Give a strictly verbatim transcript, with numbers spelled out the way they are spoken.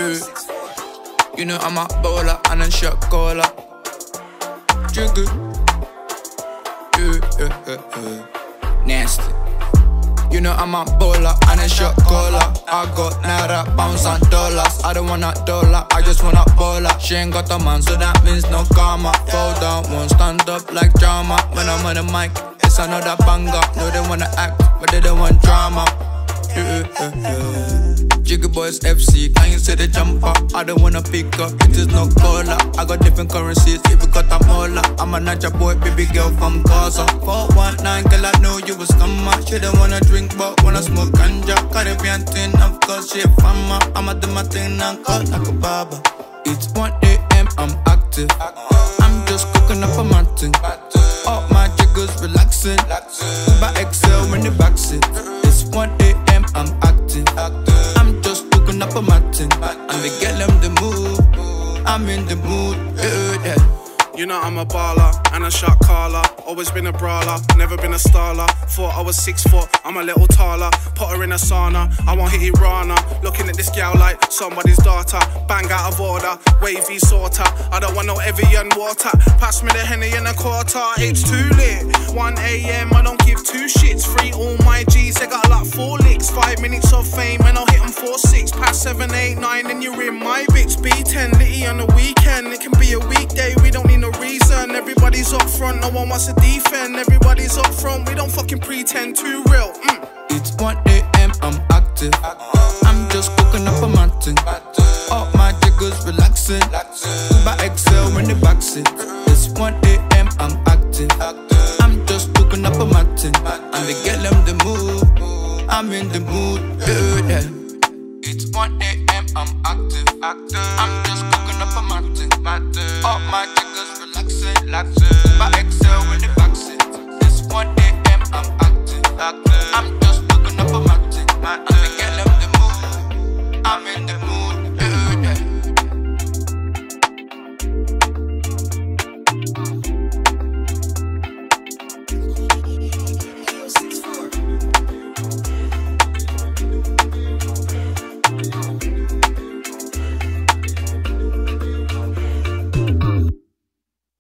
Yeah. You know I'm a bowler and a shot caller. Jiggle. Yeah, yeah, yeah, yeah. Nasty. You know I'm a bowler and a shot caller. I got naira, pounds and dollars. I don't want a dollar, I just want a bowler. She ain't got a man, so that means no karma. Fall down, won't stand up like drama. When I'm on the mic, it's another banger. No, they wanna act, but they don't want drama. Yeah, yeah, yeah. Jiggy Boys F C, can you say the jumper? I don't wanna pick up, it is no caller. I got different currencies, if you got a molar. I'm a Naija boy, baby girl from Gaza. four one nine, girl, I know you was scammer. She don't wanna drink, but wanna smoke ganja. Caribbean thing, of course, she a farmer. I'ma do my thing and call like a barber. It's one A M, I'm active. I'm just cooking up a mountain. All my jiggers relaxing. Uber X L in the backseat. It's one A M, I'm active. I'm just cooking up a mountain. And they get them the mood. I'm in the mood. Yeah, yeah. You know I'm a baller and a shot caller. Always been a brawler, never been a starler. Thought I was six foot, I'm a little taller. Put her in a sauna, I won't hit it Rana. Looking at this gal like somebody's daughter. Bang out of order, wavy sorta. I don't want no Evian water. Pass me the Henny in a quarter, it's too lit. one A M, I don't give two shits. Free all my G's, they got like four licks. Five minutes of fame and I'll hit them four six. Past seven, eight, nine and you're in my bitch. B ten, litty on the weekend. It can be a weekday, we don't need no reason. Everybody's up front, no one wants to defend. Everybody's up front, we don't fucking pretend. Too real. Mm. It's one A M, I'm active. I'm just cooking up a mountain. All my jiggers relaxing. Uber X L in the backseat. It's one A M, I'm active. I'm just cooking up a mountain. And they get them the mood. I'm in the mood. Yeah, yeah. It's one A M, I'm active. I'm just cooking up a mountain. All my jiggers relaxing. Uber X L in the backseat. It's one A M, I'm active. I'm just cooking up a mountain.